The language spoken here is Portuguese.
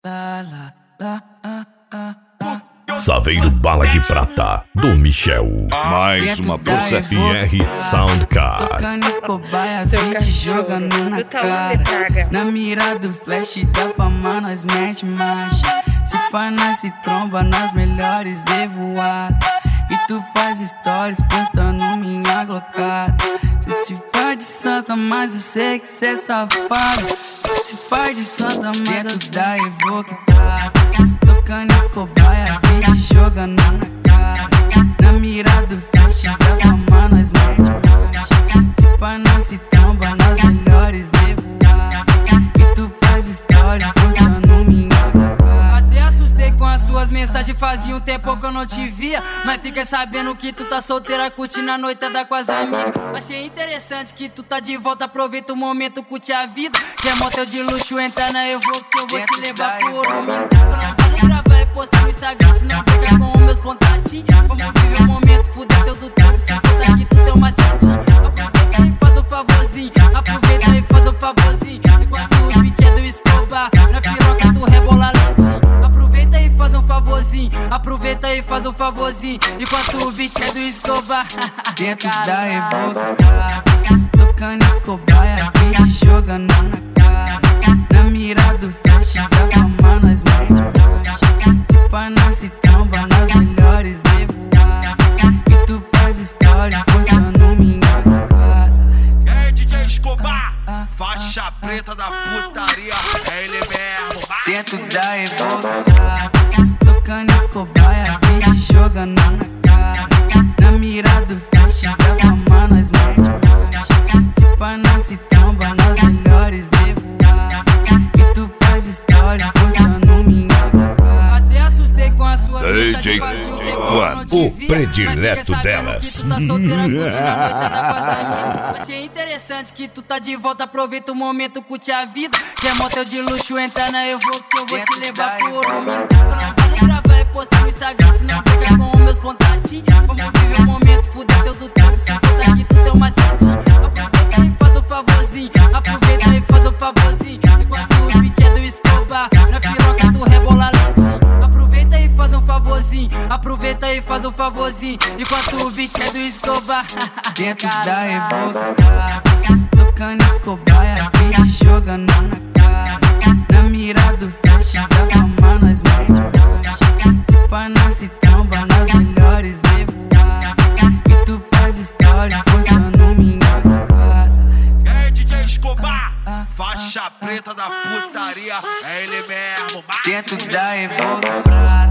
Saveiro Bala de Prata, do Michel. Mais uma força FR Soundcard. Tocando Escobar, as beat jogando na cara. Na mira do flash da fama nós mete marcha. Se pá nós se tromba nas melhores evoadas. E tu faz stories postando minha glocada. Cê se faz de santa, mas eu sei que cê é safado. Cê se faz de santa, mas eu da evoqueada. Tocando Escobar, as beat jogando na cara. Na mira do flash da fama nós mete marcha. Se pá nós se tromba nas melhores evoadas. E tu faz stories postando minha glocada. Até assustei com as suas mensagens, fazia um tempo que eu não te via. Mas fiquei sabendo que tu tá solteira, curtindo a noitada com as amigas. Achei interessante que tu tá de volta, aproveita o momento, curte a vida. Quer motel de luxo, entra na eu vou que eu vou te levar pro ouro. Só não vale gravar e postar no Instagram, senão pega com os meus contatinhos. Vamos viver o momento, fuder teu do tempo, sem contar que tu tem uma setinha. Aproveita e faz um favorzinho, aproveita e faz um favorzinho. Enquanto o beat é do Escobar, na piroca tu rebola lentinho. Aproveita e faz um favorzinho, aproveita e faz um favorzinho. Enquanto o beat é do Escobar. Dentro da evoca, tocando Escobar, as beat jogando na cara. Na mira do flash da fama nós mete marcha. Se pá nós se tromba nas melhores evoadas. E tu faz stories postando minha glocada. É DJ Escobar, faixa preta da putaria, é ele mesmo. Dentro da evoca, tocando Escobar, as beat jogando na cara. Na mira do flash da fama nós mete marcha. Se pá nós se tromba nas melhores evoadas. E tu faz stories postando minha glocada. Até assustei com as suas DJ mensagens, fazia um tempo que eu não te o via. predileto Mas fiquei sabendo delas. que tu tá solteira, curtindo a noitada com as amigas. Achei interessante que tu tá de volta, aproveita o momento, curte a vida. Quer motel de luxo, entra na eu vou que eu vou te levar pro ouro. Só não vale gravar e postar no Instagram, senão pega com os meus contatinhos. Vamos viver o momento, fuder teu do tempo, sem contar que tu tem uma setinha. Aproveita e faz um favorzinho, aproveita e faz um favorzinho. Enquanto o beat é do Escobar, na piroca tu rebola lentinho. Aproveita e faz um favorzinho, aproveita e faz um favorzinho. Enquanto o beat é do Escobar. Dentro da evoca, tocando Escobar, as beat jogando na cara. Na mira do flash da fama nós mete marcha. Se pá nós se tromba nas melhores evoadas. E tu faz stories postando minha glocada. É DJ Escobar, faixa preta da putaria, é ele mesmo. Dentro da evoca.